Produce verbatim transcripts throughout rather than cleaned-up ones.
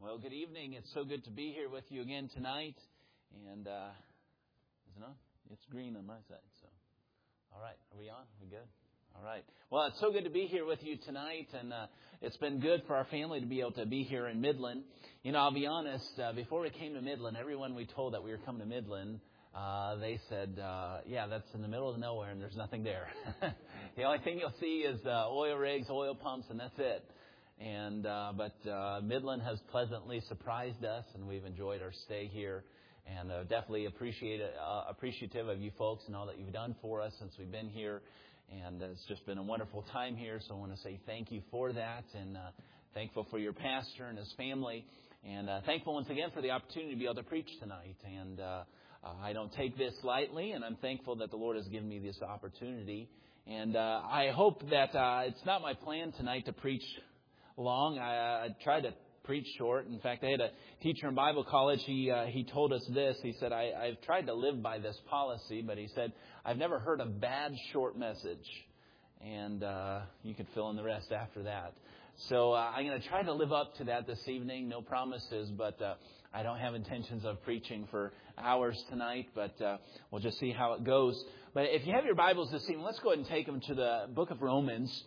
Well, good evening. It's so good to be here with you again tonight. And, uh, is it on? It's green on my side. So, all right. Are we on? We good? All right. Well, it's so good to be here with you tonight. And uh, it's been good for our family to be able to be here in Midland. You know, I'll be honest, uh, before we came to Midland, everyone we told that we were coming to Midland, uh, they said, uh, yeah, that's in the middle of nowhere and there's nothing there. The only thing you'll see is uh, oil rigs, oil pumps, and that's it. And uh, but uh, Midland has pleasantly surprised us, and we've enjoyed our stay here. And uh, definitely appreciate it, uh, appreciative of you folks and all that you've done for us since we've been here. And uh, it's just been a wonderful time here. So I want to say thank you for that, and uh, thankful for your pastor and his family, and uh, thankful once again for the opportunity to be able to preach tonight. And uh, uh, I don't take this lightly, and I'm thankful that the Lord has given me this opportunity. And uh, I hope that uh, it's not my plan tonight to preach long. I, I tried to preach short. In fact, I had a teacher in Bible college. He uh, he told us this. He said, I, I've tried to live by this policy, but he said, I've never heard a bad short message. And uh, you can fill in the rest after that. So uh, I'm going to try to live up to that this evening. No promises, but uh, I don't have intentions of preaching for hours tonight, but uh, we'll just see how it goes. But if you have your Bibles this evening, let's go ahead and take them to the book of Romans.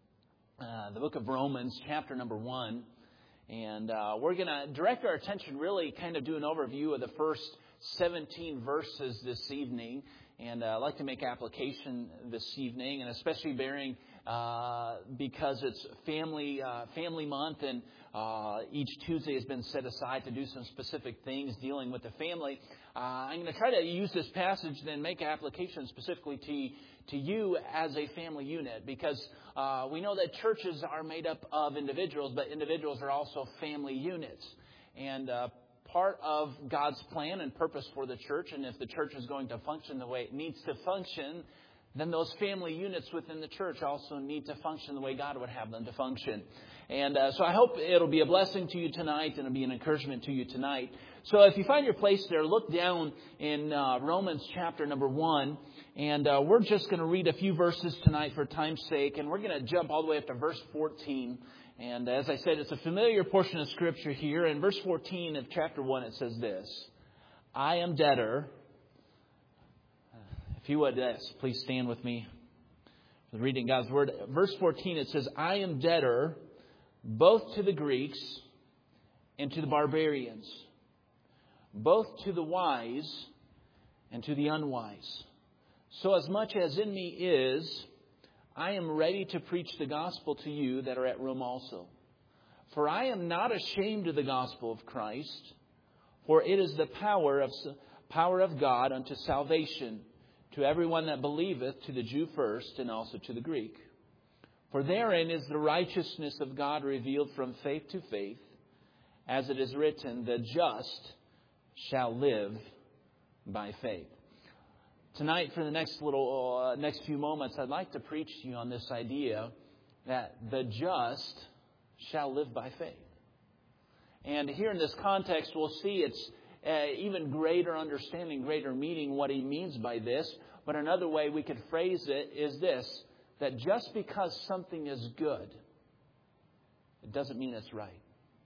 Uh, the book of Romans, chapter number one. And uh, we're going to direct our attention, really kind of do an overview of the first seventeen verses this evening. And uh, I'd like to make application this evening, and especially bearing uh, because it's family uh, family month, and uh, each Tuesday has been set aside to do some specific things dealing with the family. Uh, I'm going to try to use this passage and then make application specifically to to you as a family unit, because uh, we know that churches are made up of individuals, but individuals are also family units. And uh, part of God's plan and purpose for the church, and if the church is going to function the way it needs to function, then those family units within the church also need to function the way God would have them to function. And uh, so I hope it'll be a blessing to you tonight, and it'll be an encouragement to you tonight. So if you find your place there, look down in uh, Romans chapter number one. And uh, we're just going to read a few verses tonight for time's sake. And we're going to jump all the way up to verse fourteen. And as I said, it's a familiar portion of Scripture here. In verse fourteen of chapter one, it says this: I am debtor. If you would, yes, please stand with me for reading God's Word. Verse fourteen, it says, I am debtor both to the Greeks and to the barbarians, both to the wise and to the unwise. So as much as in me is, I am ready to preach the gospel to you that are at Rome also. For I am not ashamed of the gospel of Christ, for it is the power of power of God unto salvation to everyone that believeth, to the Jew first, and also to the Greek. For therein is the righteousness of God revealed from faith to faith, as it is written, the just shall live by faith. Tonight, for the next little uh, next few moments, I'd like to preach to you on this idea that the just shall live by faith. And here in this context, we'll see it's uh, even greater understanding, greater meaning what he means by this. But another way we could phrase it is this: that just because something is good, it doesn't mean it's right.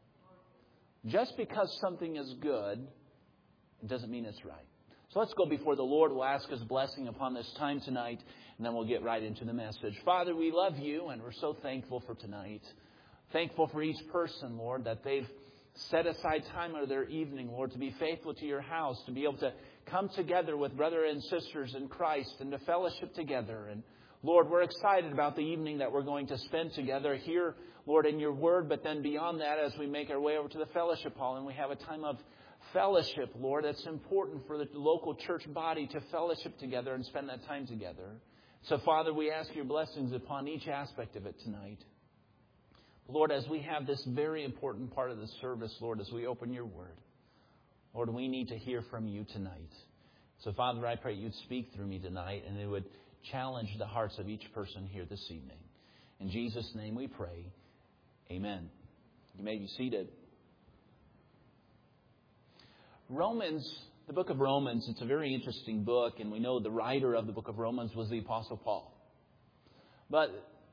Just because something is good, it doesn't mean it's right. So let's go before the Lord. We'll ask His blessing upon this time tonight, and then we'll get right into the message. Father, we love you, and we're so thankful for tonight. Thankful for each person, Lord, that they've set aside time of their evening, Lord, to be faithful to your house, to be able to come together with brothers and sisters in Christ and to fellowship together. And Lord, we're excited about the evening that we're going to spend together here, Lord, in your word, but then beyond that, as we make our way over to the fellowship hall and we have a time of fellowship, Lord. It's important for the local church body to fellowship together and spend that time together. So, Father, we ask your blessings upon each aspect of it tonight. Lord, as we have this very important part of the service, Lord, as we open your word, Lord, we need to hear from you tonight. So, Father, I pray you'd speak through me tonight, and it would challenge the hearts of each person here this evening. In Jesus' name we pray. Amen. You may be seated. Romans, the book of Romans, it's a very interesting book, and we know the writer of the book of Romans was the Apostle Paul. But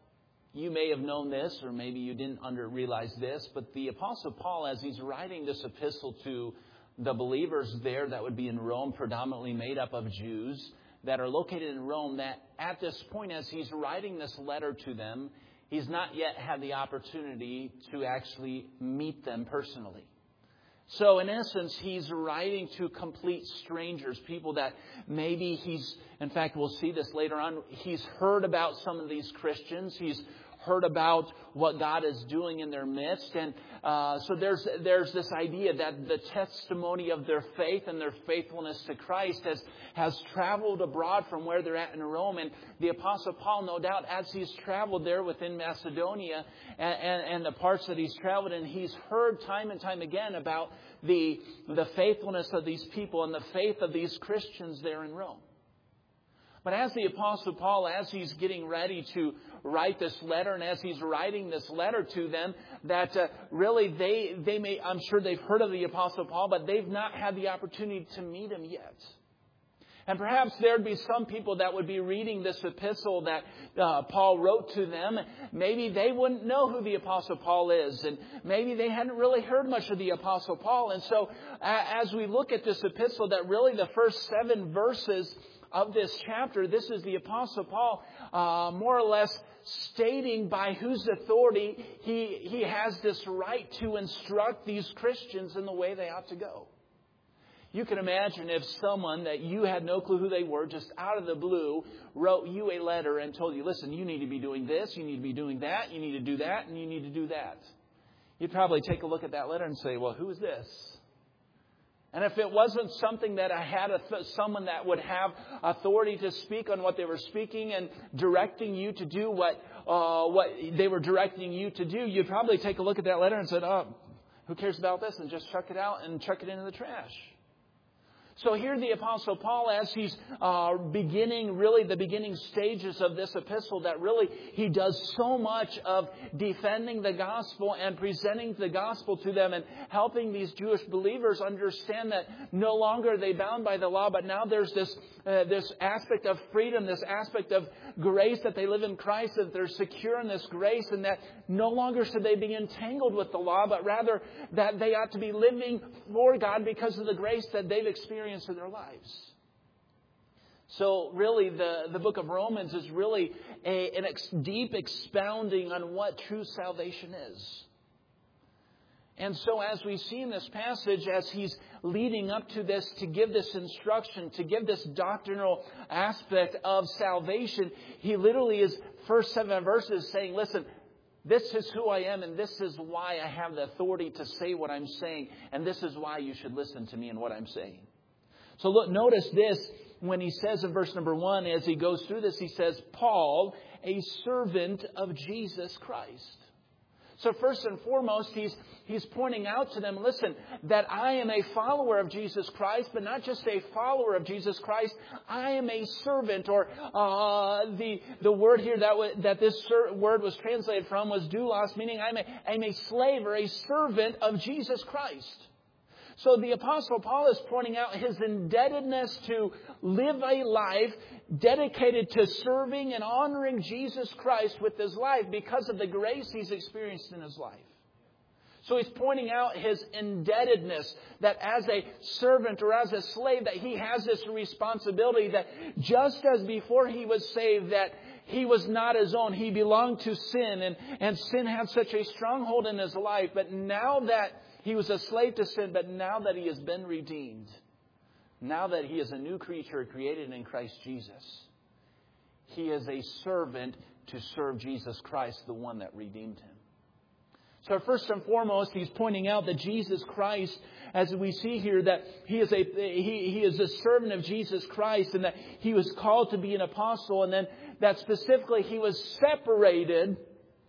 you may have known this, or maybe you didn't under realize this, but the Apostle Paul, as he's writing this epistle to the believers there that would be in Rome, predominantly made up of Jews that are located in Rome, that at this point, as he's writing this letter to them, he's not yet had the opportunity to actually meet them personally. So in essence, he's writing to complete strangers, people that maybe he's, in fact, we'll see this later on, he's heard about some of these Christians. He's heard about what God is doing in their midst. And uh, so there's there's this idea that the testimony of their faith and their faithfulness to Christ has, has traveled abroad from where they're at in Rome. And the Apostle Paul, no doubt, as he's traveled there within Macedonia and, and, and the parts that he's traveled in, he's heard time and time again about the, the faithfulness of these people and the faith of these Christians there in Rome. But as the Apostle Paul, as he's getting ready to write this letter, and as he's writing this letter to them, that uh, really they they may, I'm sure they've heard of the Apostle Paul, but they've not had the opportunity to meet him yet. And perhaps there'd be some people that would be reading this epistle that uh, Paul wrote to them. Maybe they wouldn't know who the Apostle Paul is, and maybe they hadn't really heard much of the Apostle Paul. And so uh, as we look at this epistle, that really the first seven verses of this chapter, this is the Apostle Paul uh, more or less stating by whose authority he, he has this right to instruct these Christians in the way they ought to go. You can imagine if someone that you had no clue who they were, just out of the blue, wrote you a letter and told you, listen, you need to be doing this, you need to be doing that, you need to do that, and you need to do that. You'd probably take a look at that letter and say, well, who is this? And if it wasn't something that I had a th- someone that would have authority to speak on what they were speaking and directing you to do what uh, what they were directing you to do, you'd probably take a look at that letter and said, oh, who cares about this? And just chuck it out and chuck it into the trash. So here the Apostle Paul, as he's uh, beginning, really the beginning stages of this epistle, that really he does so much of defending the gospel and presenting the gospel to them and helping these Jewish believers understand that no longer are they bound by the law, but now there's this uh, this aspect of freedom, this aspect of grace, that they live in Christ, that they're secure in this grace, and that no longer should they be entangled with the law, but rather that they ought to be living for God because of the grace that they've experienced in their lives. So really the, the book of Romans is really a, an ex, deep expounding on what true salvation is. And so as we see in this passage, as he's leading up to this, to give this instruction, to give this doctrinal aspect of salvation, he literally is, first seven verses, saying, listen, this is who I am, and this is why I have the authority to say what I'm saying, and this is why you should listen to me and what I'm saying. So look, notice this when he says in verse number one, as he goes through this, he says, Paul, a servant of Jesus Christ. So first and foremost, he's he's pointing out to them, listen, that I am a follower of Jesus Christ, but not just a follower of Jesus Christ. I am a servant, or uh, the the word here that w- that this ser- word was translated from was doulos, meaning I'm a, I'm a slave or a servant of Jesus Christ. So the Apostle Paul is pointing out his indebtedness to live a life dedicated to serving and honoring Jesus Christ with his life because of the grace he's experienced in his life. So he's pointing out his indebtedness, that as a servant or as a slave, that he has this responsibility, that just as before he was saved, that he was not his own. He belonged to sin, and, and sin had such a stronghold in his life. But now that he was a slave to sin, but now that he has been redeemed, now that he is a new creature created in Christ Jesus, he is a servant to serve Jesus Christ, the one that redeemed him. So first and foremost, he's pointing out that Jesus Christ, as we see here, that he is a he, he is a servant of Jesus Christ, and that he was called to be an apostle, and then that specifically he was separated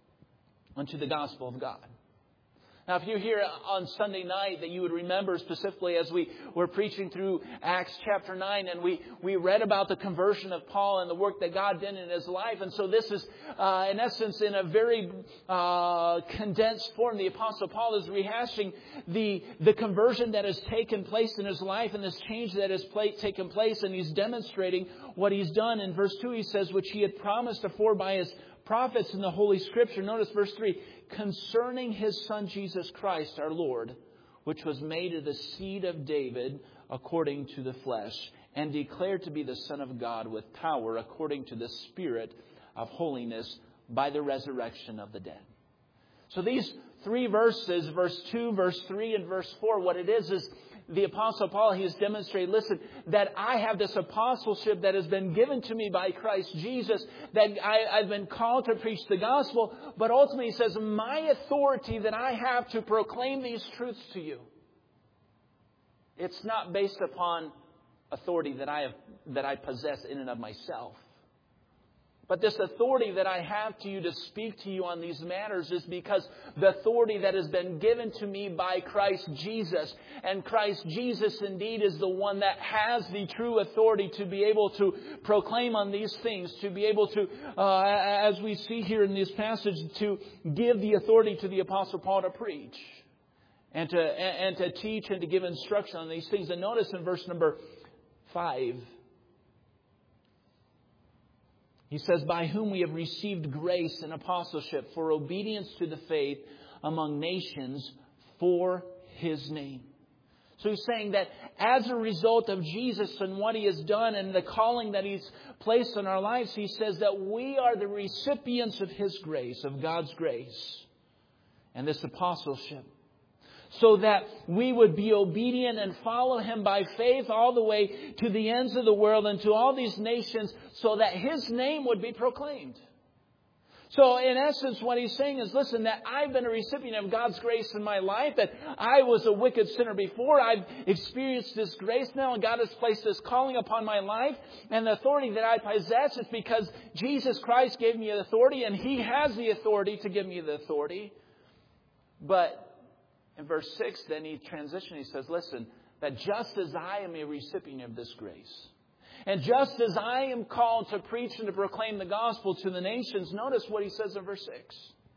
unto the gospel of God. Now, if you're here on Sunday night, that you would remember specifically as we were preaching through Acts chapter nine, and we, we read about the conversion of Paul and the work that God did in his life. And so this is, uh, in essence, in a very uh, condensed form, the Apostle Paul is rehashing the, the conversion that has taken place in his life and this change that has pla- taken place. And he's demonstrating what he's done. In verse two, he says, which he had promised afore by his prophets in the Holy Scripture. Notice verse three. Concerning His Son Jesus Christ our Lord, which was made of the seed of David according to the flesh, and declared to be the Son of God with power according to the Spirit of holiness by the resurrection of the dead. So these three verses, verse two, verse three, and verse four, what it is is the Apostle Paul, he has demonstrated, listen, that I have this apostleship that has been given to me by Christ Jesus, that I, I've been called to preach the gospel, but ultimately he says, my authority that I have to proclaim these truths to you, it's not based upon authority that I have, that I possess in and of myself. But this authority that I have to you to speak to you on these matters is because the authority that has been given to me by Christ Jesus. And Christ Jesus indeed is the one that has the true authority to be able to proclaim on these things. To be able to, uh, as we see here in this passage, to give the authority to the Apostle Paul to preach. And to, and to teach and to give instruction on these things. And notice in verse number five. He says, by whom we have received grace and apostleship for obedience to the faith among nations for His name. So he's saying that as a result of Jesus and what He has done and the calling that He's placed on our lives, He says that we are the recipients of His grace, of God's grace, and this apostleship. So that we would be obedient and follow Him by faith all the way to the ends of the world and to all these nations, so that His name would be proclaimed. So in essence, what He's saying is, listen, that I've been a recipient of God's grace in my life, that I was a wicked sinner before. I've experienced this grace now, and God has placed this calling upon my life. And the authority that I possess is because Jesus Christ gave me the authority, and He has the authority to give me the authority. But in verse six, then he transitions. He says, listen, that just as I am a recipient of this grace, and just as I am called to preach and to proclaim the gospel to the nations, notice what he says in verse six.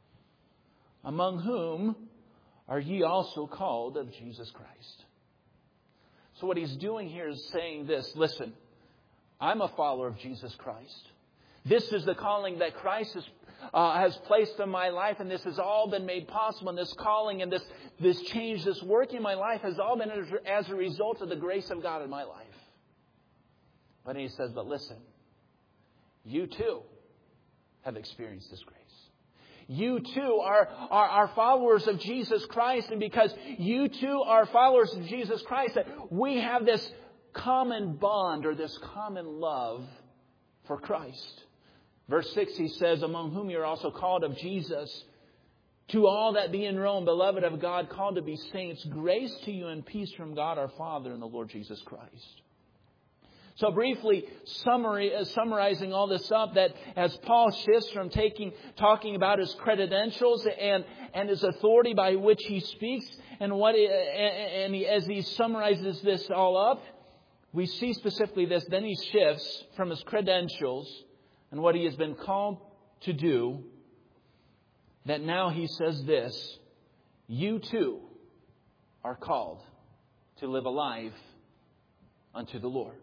Among whom are ye also called of Jesus Christ. So what he's doing here is saying this. Listen, I'm a follower of Jesus Christ. This is the calling that Christ has Uh, has placed in my life, and this has all been made possible. And this calling and this this change, this work in my life has all been as, as a result of the grace of God in my life. But he says, but listen, you too have experienced this grace. You too are, are, are followers of Jesus Christ, and because you too are followers of Jesus Christ, that we have this common bond or this common love for Christ. Verse six, he says, among whom you are also called of Jesus, to all that be in Rome, beloved of God, called to be saints, grace to you and peace from God our Father and the Lord Jesus Christ. So briefly summary, uh, summarizing all this up, that as Paul shifts from taking, talking about his credentials and, and his authority by which he speaks, and what he, and, and he, as he summarizes this all up, we see specifically this. Then he shifts from his credentials and what he has been called to do, that now he says this, you too are called to live a life unto the Lord.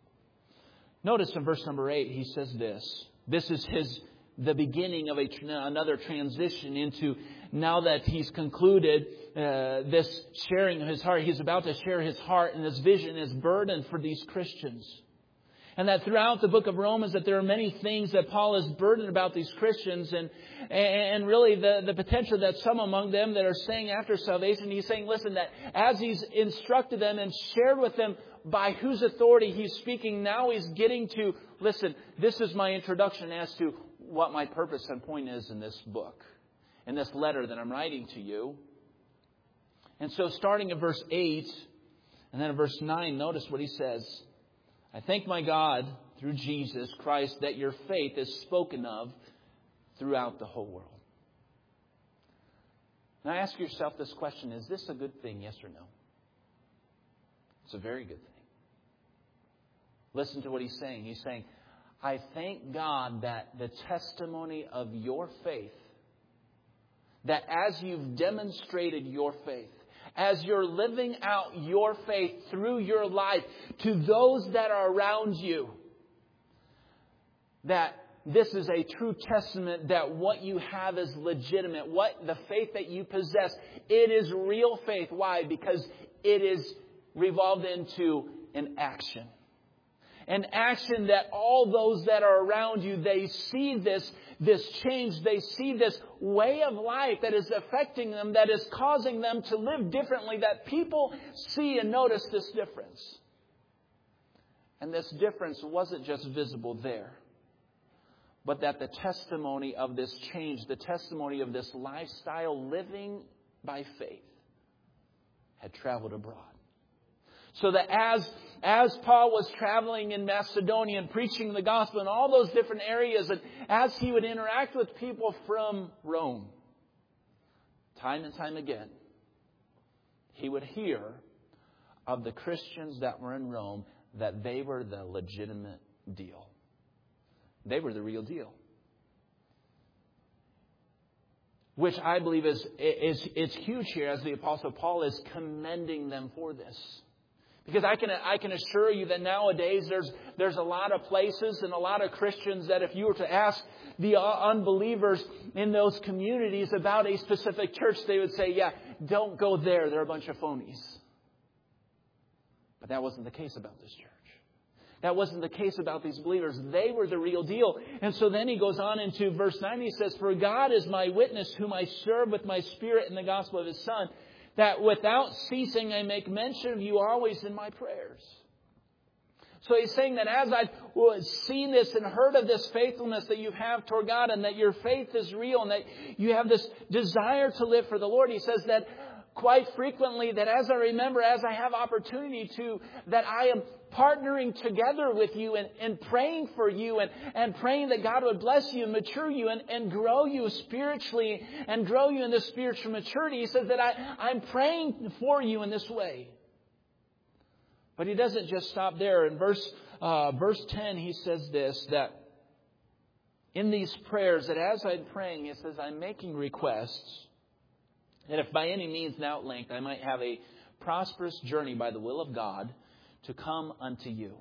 Notice in verse number eight, he says this. This is his the beginning of a, another transition into, now that he's concluded uh, this sharing of his heart, he's about to share his heart and his vision, his burden for these Christians. And that throughout the book of Romans, that there are many things that Paul is burdened about these Christians. And, and really the, the potential that some among them that are saying after salvation, he's saying, listen, that as he's instructed them and shared with them by whose authority he's speaking, now he's getting to, listen, this is my introduction as to what my purpose and point is in this book, in this letter that I'm writing to you. And so starting in verse eight and then in verse nine, notice what he says. I thank my God through Jesus Christ that your faith is spoken of throughout the whole world. Now ask yourself this question. Is this a good thing? Yes or no? It's a very good thing. Listen to what he's saying. He's saying, I thank God that the testimony of your faith, that as you've demonstrated your faith, as you're living out your faith through your life to those that are around you, that this is a true testament that what you have is legitimate. What the faith that you possess, it is real faith. Why? Because it is revolved into an action. An action that all those that are around you, they see this, this change. They see this way of life that is affecting them, that is causing them to live differently, that people see and notice this difference. And this difference wasn't just visible there, but that the testimony of this change, the testimony of this lifestyle living by faith, had traveled abroad. So that as, as Paul was traveling in Macedonia and preaching the gospel in all those different areas, and as he would interact with people from Rome, time and time again, he would hear of the Christians that were in Rome, that they were the legitimate deal. They were the real deal. Which I believe is, is, is huge here, as the Apostle Paul is commending them for this. Because I can I can assure you that nowadays there's there's a lot of places and a lot of Christians that if you were to ask the unbelievers in those communities about a specific church, they would say, yeah, don't go there. They're a bunch of phonies. But that wasn't the case about this church. That wasn't the case about these believers. They were the real deal. And so then he goes on into verse nine. He says, for God is my witness, whom I serve with my spirit in the gospel of His Son, that without ceasing I make mention of you always in my prayers. So he's saying that as I've seen this and heard of this faithfulness that you have toward God, and that your faith is real, and that you have this desire to live for the Lord, he says that quite frequently, that as I remember, as I have opportunity to, that I am partnering together with you and, and praying for you and, and praying that God would bless you and mature you and, and grow you spiritually and grow you in this spiritual maturity. He says that I, I'm praying for you in this way. But he doesn't just stop there. In verse, uh, verse ten, he says this, that in these prayers, that as I'm praying, he says, I'm making requests that if by any means now at length I might have a prosperous journey by the will of God to come unto you.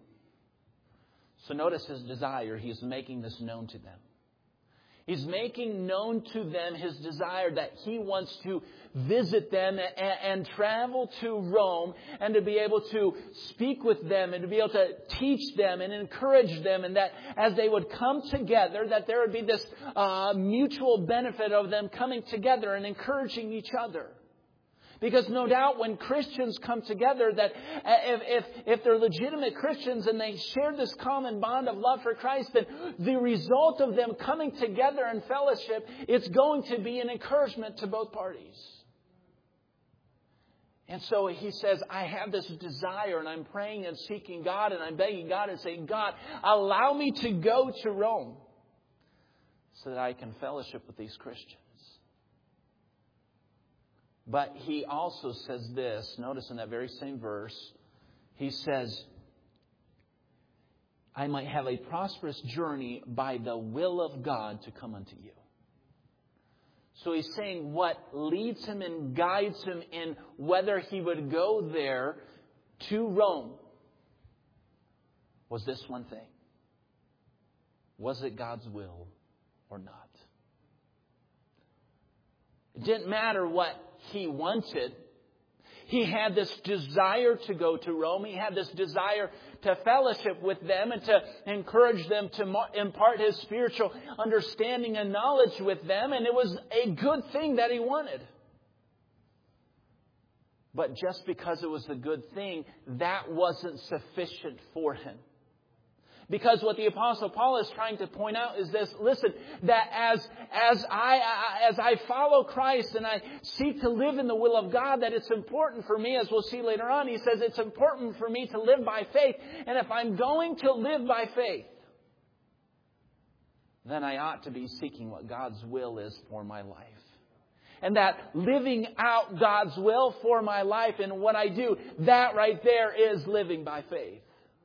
So notice his desire. He's making this known to them. He's making known to them his desire that he wants to visit them and, and travel to Rome and to be able to speak with them and to be able to teach them and encourage them, and that as they would come together, that there would be this uh, mutual benefit of them coming together and encouraging each other. Because no doubt when Christians come together, that if, if, if they're legitimate Christians and they share this common bond of love for Christ, then the result of them coming together in fellowship, it's going to be an encouragement to both parties. And so he says, I have this desire, and I'm praying and seeking God, and I'm begging God and saying, God, allow me to go to Rome so that I can fellowship with these Christians. But he also says this, notice in that very same verse, he says, I might have a prosperous journey by the will of God to come unto you. So he's saying what leads him and guides him in whether he would go there to Rome was this one thing. Was it God's will or not? It didn't matter what he wanted. He had this desire to go to Rome. He had this desire to fellowship with them and to encourage them to impart his spiritual understanding and knowledge with them. And it was a good thing that he wanted. But just because it was a good thing, that wasn't sufficient for him. Because what the Apostle Paul is trying to point out is this: listen, that as as I as I follow Christ and I seek to live in the will of God, that it's important for me, as we'll see later on, he says it's important for me to live by faith. And if I'm going to live by faith, then I ought to be seeking what God's will is for my life. And that living out God's will for my life and what I do, that right there is living by faith.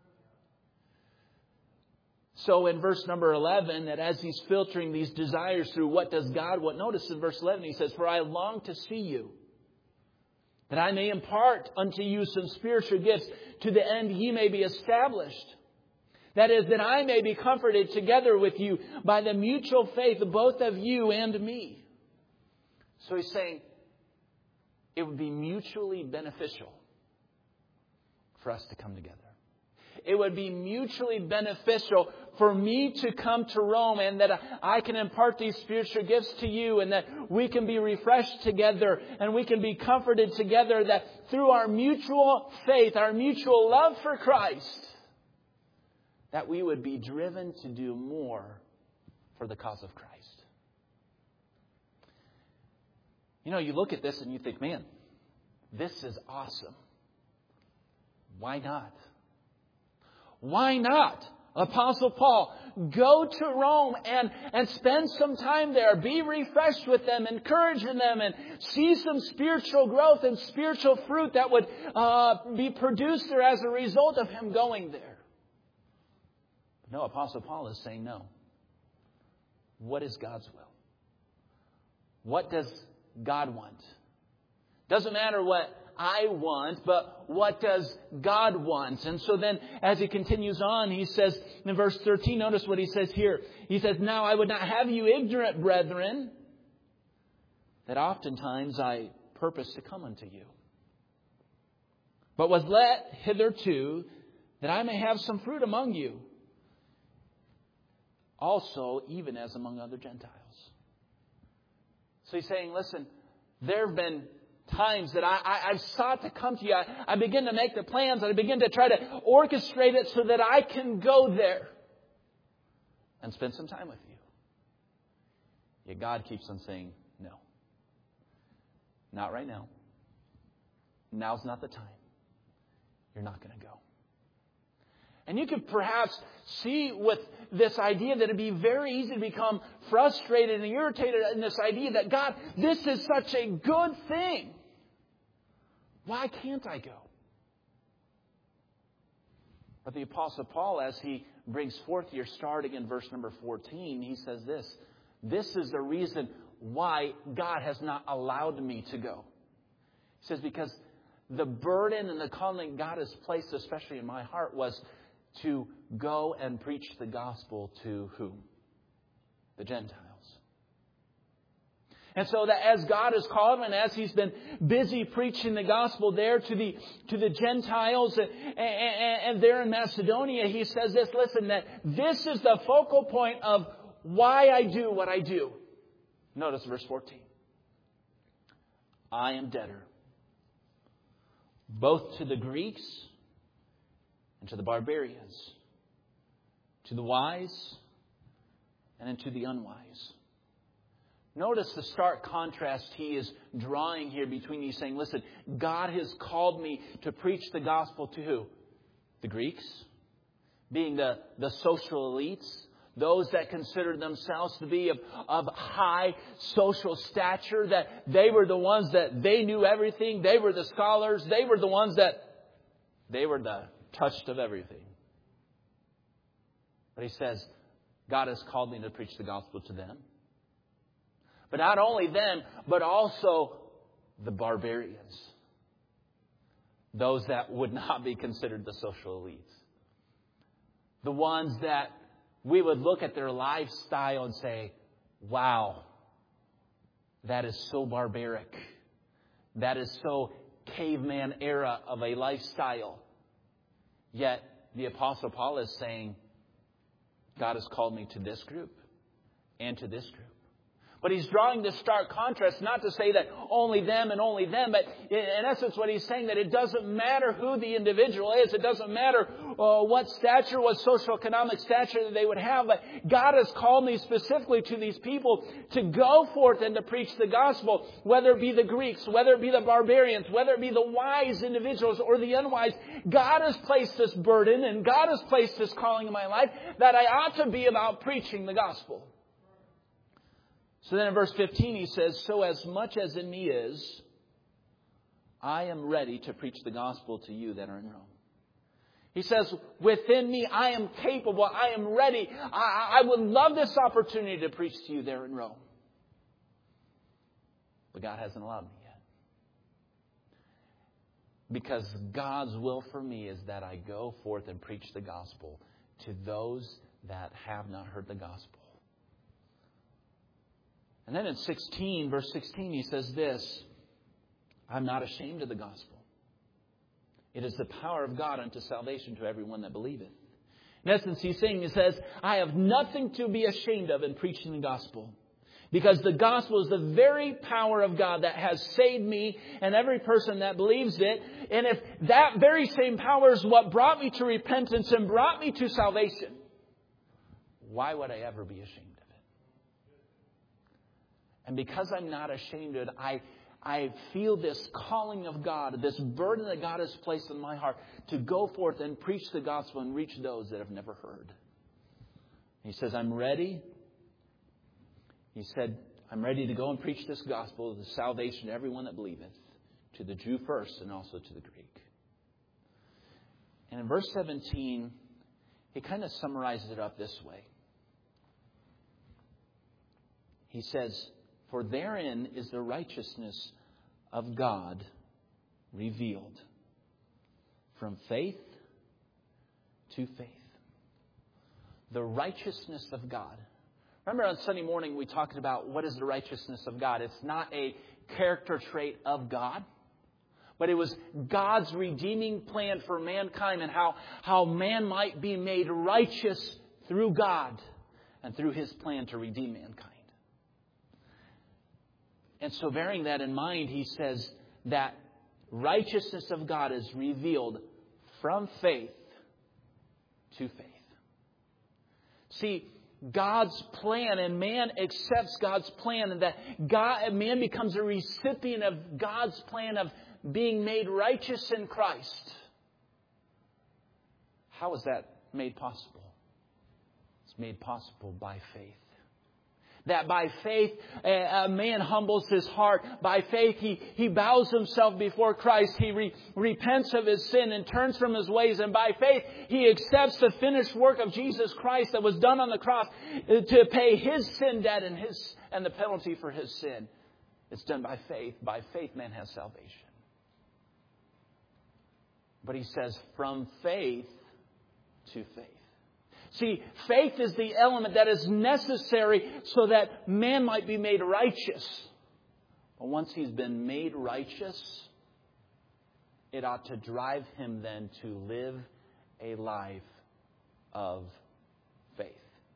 So in verse number eleven, that as he's filtering these desires through what does God want, notice in verse eleven he says, for I long to see you, that I may impart unto you some spiritual gifts, to the end ye may be established. That is, that I may be comforted together with you by the mutual faith of both of you and me. So he's saying it would be mutually beneficial for us to come together. It would be mutually beneficial for me to come to Rome and that I can impart these spiritual gifts to you and that we can be refreshed together and we can be comforted together, that through our mutual faith, our mutual love for Christ, that we would be driven to do more for the cause of Christ. You know, you look at this and you think, man, this is awesome. Why not? Why not? Apostle Paul, go to Rome and, and spend some time there. Be refreshed with them, encouraging them, and see some spiritual growth and spiritual fruit that would uh, be produced there as a result of him going there. No, Apostle Paul is saying no. What is God's will? What does God want? Doesn't matter what I want, but what does God want? And so then as he continues on, he says in verse thirteen, notice what he says here. He says, now I would not have you ignorant, brethren, that oftentimes I purpose to come unto you, but was let hitherto that I may have some fruit among you, also even as among other Gentiles. So he's saying, listen, there have been times that I, I, I've sought to come to you. I, I begin to make the plans. I begin to try to orchestrate it so that I can go there and spend some time with you. Yet God keeps on saying, no. Not right now. Now's not the time. You're not going to go. And you could perhaps see with this idea that it'd be very easy to become frustrated and irritated in this idea that, God, this is such a good thing. Why can't I go? But the Apostle Paul, as he brings forth here, starting in verse number fourteen, he says this. This is the reason why God has not allowed me to go. He says, because the burden and the calling God has placed, especially in my heart, was to go and preach the gospel to whom? The Gentiles. And so that as God has called him and as he's been busy preaching the gospel there to the to the Gentiles and, and, and there in Macedonia, he says this, listen, that this is the focal point of why I do what I do. Notice verse fourteen. I am debtor, both to the Greeks and to the barbarians, to the wise and unto the unwise. Notice the stark contrast he is drawing here between these, saying, listen, God has called me to preach the gospel to who? The Greeks, being the, the social elites, those that considered themselves to be of, of high social stature, that they were the ones that they knew everything. They were the scholars. They were the ones that they were the touched of everything. But he says, God has called me to preach the gospel to them. But not only them, but also the barbarians. Those that would not be considered the social elites. The ones that we would look at their lifestyle and say, wow, that is so barbaric. That is so caveman era of a lifestyle. Yet the Apostle Paul is saying, God has called me to this group and to this group. But he's drawing this stark contrast, not to say that only them and only them, but in essence what he's saying, that it doesn't matter who the individual is. It doesn't matter uh, what stature, what socioeconomic stature that they would have. But God has called me specifically to these people to go forth and to preach the gospel, whether it be the Greeks, whether it be the barbarians, whether it be the wise individuals or the unwise. God has placed this burden and God has placed this calling in my life that I ought to be about preaching the gospel. So then in verse fifteen he says, so as much as in me is, I am ready to preach the gospel to you that are in Rome. He says, within me, I am capable, I am ready. I, I would love this opportunity to preach to you there in Rome. But God hasn't allowed me yet. Because God's will for me is that I go forth and preach the gospel to those that have not heard the gospel. And then in sixteen, verse sixteen, he says this, I'm not ashamed of the gospel. It is the power of God unto salvation to everyone that believeth. In essence, he's saying, he says, I have nothing to be ashamed of in preaching the gospel. Because the gospel is the very power of God that has saved me and every person that believes it. And if that very same power is what brought me to repentance and brought me to salvation, why would I ever be ashamed of it? And because I'm not ashamed of it, I, I feel this calling of God, this burden that God has placed in my heart to go forth and preach the gospel and reach those that have never heard. He says, I'm ready. He said, I'm ready to go and preach this gospel, the salvation to everyone that believeth, to the Jew first and also to the Greek. And in verse seventeen, he kind of summarizes it up this way. He says, for therein is the righteousness of God revealed from faith to faith. The righteousness of God. Remember on Sunday morning we talked about what is the righteousness of God. It's not a character trait of God, but it was God's redeeming plan for mankind and how, how man might be made righteous through God and through His plan to redeem mankind. And so bearing that in mind, he says that righteousness of God is revealed from faith to faith. See, God's plan, and man accepts God's plan, and that God, man becomes a recipient of God's plan of being made righteous in Christ. How is that made possible? It's made possible by faith. That by faith, a man humbles his heart. By faith, he, he bows himself before Christ. He re, repents of his sin and turns from his ways. And by faith, he accepts the finished work of Jesus Christ that was done on the cross to pay his sin debt and, his, and the penalty for his sin. It's done by faith. By faith, man has salvation. But he says, from faith to faith. See, faith is the element that is necessary so that man might be made righteous. But once he's been made righteous, it ought to drive him then to live a life of faith.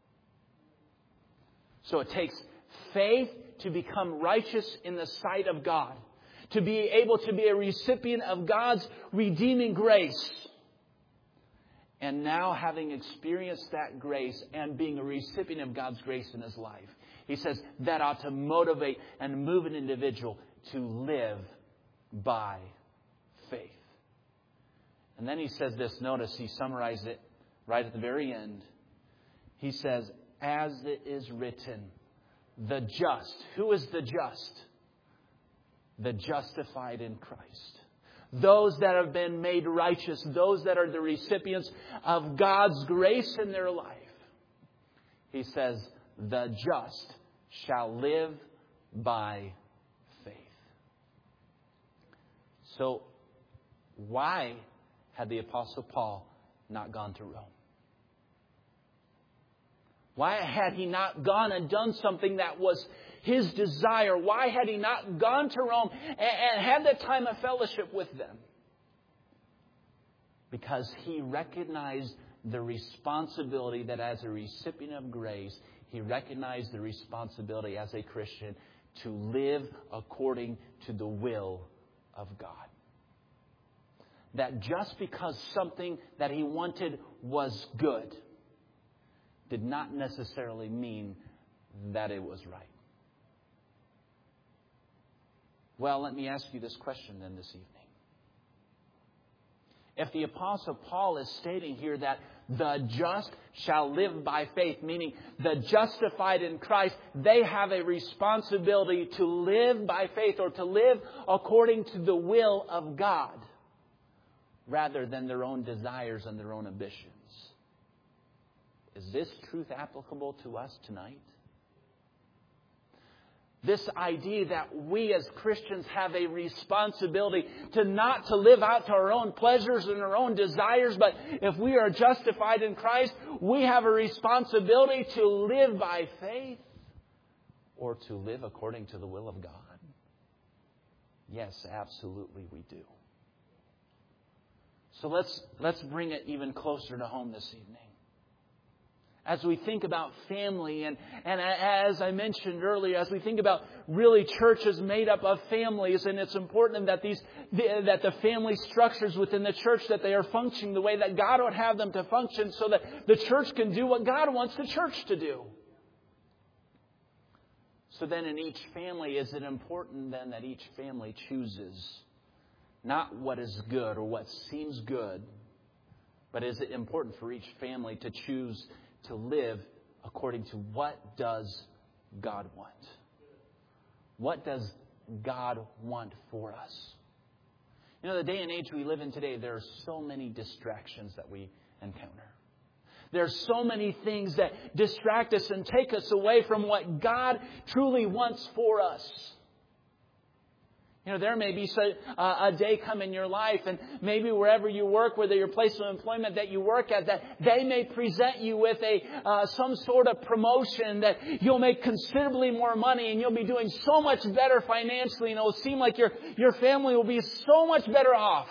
So it takes faith to become righteous in the sight of God, to be able to be a recipient of God's redeeming grace. And now, having experienced that grace and being a recipient of God's grace in his life, he says that ought to motivate and move an individual to live by faith. And then he says this, notice he summarized it right at the very end. He says, as it is written, the just. Who is the just? The justified in Christ. Those that have been made righteous, those that are the recipients of God's grace in their life. He says, the just shall live by faith. So, why had the Apostle Paul not gone to Rome? Why had he not gone and done something that was his desire? Why had he not gone to Rome and, and had that time of fellowship with them? Because he recognized the responsibility that as a recipient of grace, he recognized the responsibility as a Christian to live according to the will of God. That just because something that he wanted was good did not necessarily mean that it was right. Well, let me ask you this question then this evening. If the Apostle Paul is stating here that the just shall live by faith, meaning the justified in Christ, they have a responsibility to live by faith or to live according to the will of God rather than their own desires and their own ambitions. Is this truth applicable to us tonight? This idea that we as Christians have a responsibility to not to live out to our own pleasures and our own desires, but if we are justified in Christ, we have a responsibility to live by faith or to live according to the will of God. Yes, absolutely we do. So let's let's bring it even closer to home this evening. As we think about family, and, and as I mentioned earlier, as we think about really churches made up of families, and it's important that these that the family structures within the church, that they are functioning the way that God would have them to function, so that the church can do what God wants the church to do. So then in each family, is it important then that each family chooses not what is good or what seems good, but is it important for each family to choose to live according to what does God want? What does God want for us? You know, the day and age we live in today, there are so many distractions that we encounter. There's so many things that distract us and take us away from what God truly wants for us. You know, there may be a day come in your life, and maybe wherever you work, whether your place of employment that you work at, that they may present you with a uh, some sort of promotion that you'll make considerably more money and you'll be doing so much better financially, and it'll seem like your, your family will be so much better off.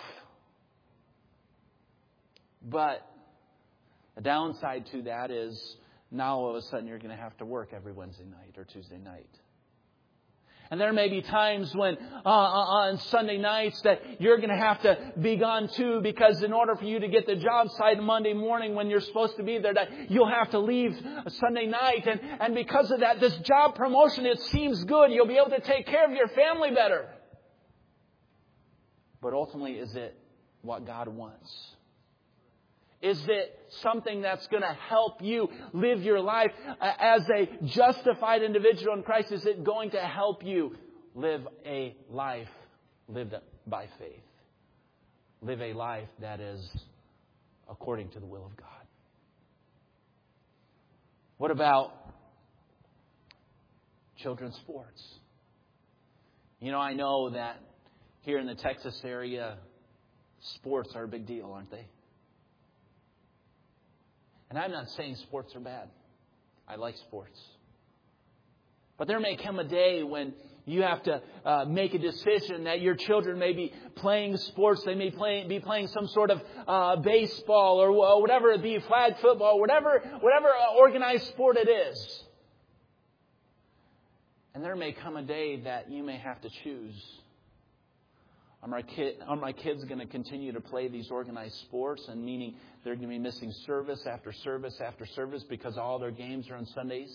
But the downside to that is now all of a sudden you're going to have to work every Wednesday night or Tuesday night. And there may be times when uh, on Sunday nights that you're going to have to be gone too, because in order for you to get the job site Monday morning when you're supposed to be there, that you'll have to leave Sunday night. And, and because of that, this job promotion, it seems good. You'll be able to take care of your family better. But ultimately, is it what God wants? Is it something that's going to help you live your life as a justified individual in Christ? Is it going to help you live a life lived by faith? Live a life that is according to the will of God. What about children's sports? You know, I know that here in the Texas area, sports are a big deal, aren't they? And I'm not saying sports are bad. I like sports. But there may come a day when you have to uh, make a decision that your children may be playing sports. They may play, be playing some sort of uh, baseball or whatever it be, flag football, whatever, whatever organized sport it is. And there may come a day that you may have to choose. Are my, kid, are my kids going to continue to play these organized sports, and meaning they're going to be missing service after service after service because all their games are on Sundays?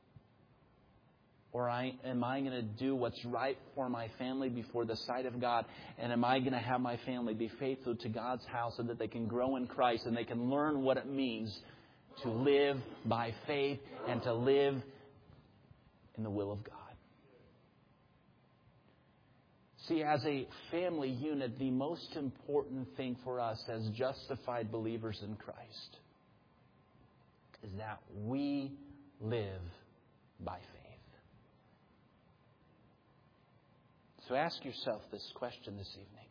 Or I, am I going to do what's right for my family before the sight of God? And am I going to have my family be faithful to God's house so that they can grow in Christ and they can learn what it means to live by faith and to live in the will of God? See, as a family unit, the most important thing for us as justified believers in Christ is that we live by faith. So ask yourself this question this evening.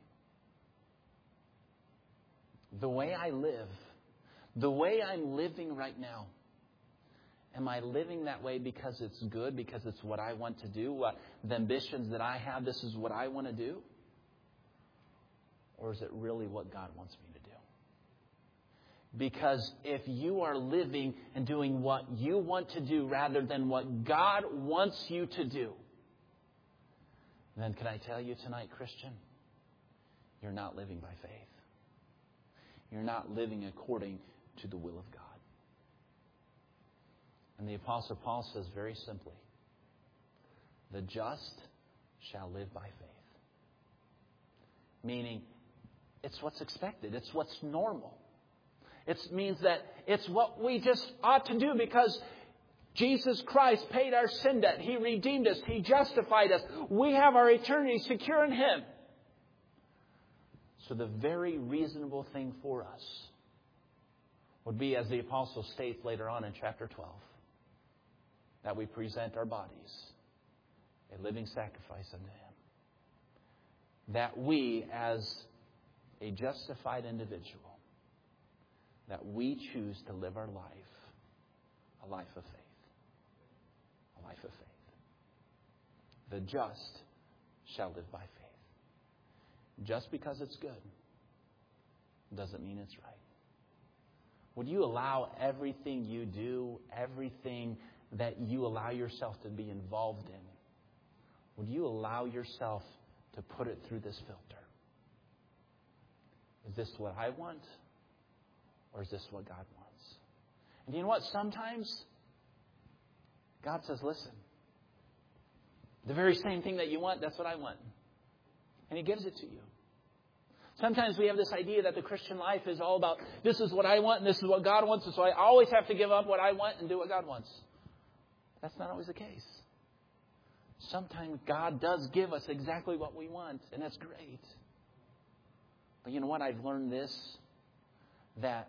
The way I live, the way I'm living right now, am I living that way because it's good, because it's what I want to do? What, the ambitions that I have, this is what I want to do? Or is it really what God wants me to do? Because if you are living and doing what you want to do rather than what God wants you to do, then can I tell you tonight, Christian, you're not living by faith. You're not living according to the will of God. And the Apostle Paul says very simply, the just shall live by faith. Meaning, it's what's expected. It's what's normal. It means that it's what we just ought to do because Jesus Christ paid our sin debt. He redeemed us. He justified us. We have our eternity secure in Him. So the very reasonable thing for us would be, as the Apostle states later on in chapter twelve, that we present our bodies a living sacrifice unto Him. That we, as a justified individual, that we choose to live our life a life of faith. A life of faith. The just shall live by faith. Just because it's good doesn't mean it's right. Would you allow everything you do, everything that you allow yourself to be involved in, would you allow yourself to put it through this filter? Is this what I want? Or is this what God wants? And you know what? Sometimes God says, listen, the very same thing that you want, that's what I want. And He gives it to you. Sometimes we have this idea that the Christian life is all about, this is what I want and this is what God wants, and so I always have to give up what I want and do what God wants. That's not always the case. Sometimes God does give us exactly what we want, and that's great. But you know what? I've learned this, that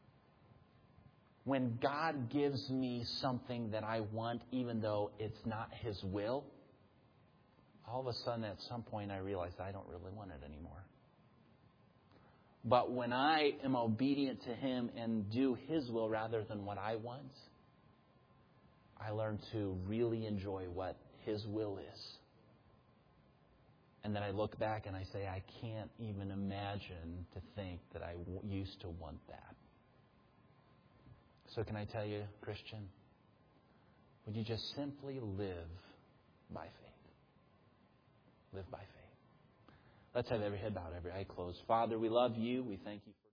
when God gives me something that I want, even though it's not His will, all of a sudden at some point I realize I don't really want it anymore. But when I am obedient to Him and do His will rather than what I want, I learn to really enjoy what His will is. And then I look back and I say, I can't even imagine to think that I used to want that. So can I tell you, Christian, would you just simply live by faith? Live by faith. Let's have every head bowed, every eye closed. Father, we love You. We thank You.